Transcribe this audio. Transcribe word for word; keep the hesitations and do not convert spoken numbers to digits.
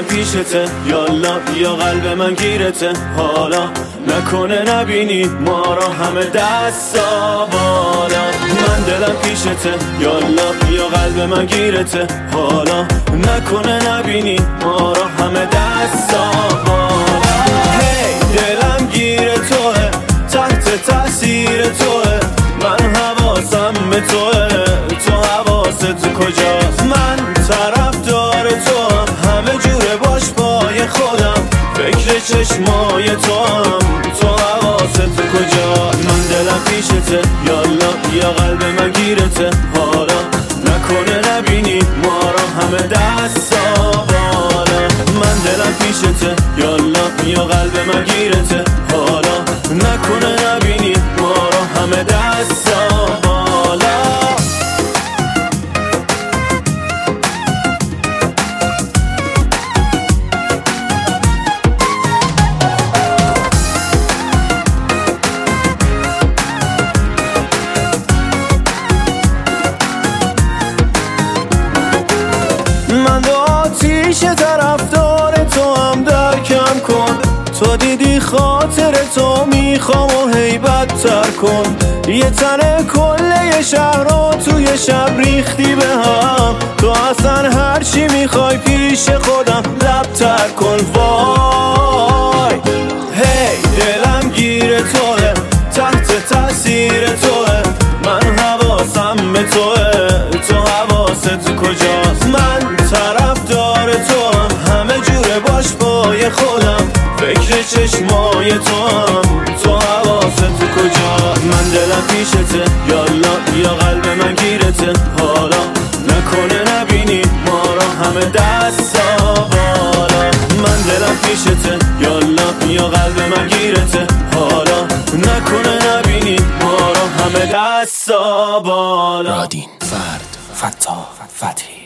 دلم پیشته، یالا بیا قلب من گیرته، حالا نکنه نبینی ما را همه دستا بالا. من دلم پیشته، یالا بیا قلب من گیرته، حالا نکنه نبینی ما را همه دستا بالا. هی دلم گیر توه، تحت تاثیر توه، من حواسم به توه، تو حواست کجاست؟ من طرفدار توام، همه جوره باش پای خودم، فکر چشمای توام، تو حواست کجاست؟ من دلم پیشته، یالا بیا قلب من گیرته، حالا نکنه نبینی ما را همه دستا بالا. من دلم پیشته، یالا بیا قلب من گیرته، حالا نکنه نبینی ما را همه دستا بالا. من دو آتیش طرفدار تو هم درکم کن، تو دیدی خاطر تو میخوام و هیبت تر کن. یه تنه کله شهر رو توی شب ریختی به هم، تو اصلا هرچی میخوای پیش خودم لب تر کن. وای هی دلم گیر توه، تحت تاثیر توه، من حواسم به توه، تو حواست کجاست؟ من طرفدار توام، همه جوره باش پای خودم، فکر چشمای توام، تو حواست کجاست؟ من دلم پیشته، یالا بیا قلب من گیرته، حالا نکنه نبینی ما را همه دستا بالا. من دلم پیشته، یالا بیا قلب من گیرته، حالا نکنه نبینی ما را همه دستا بالا. رادین، فرد، فتا، فتحی.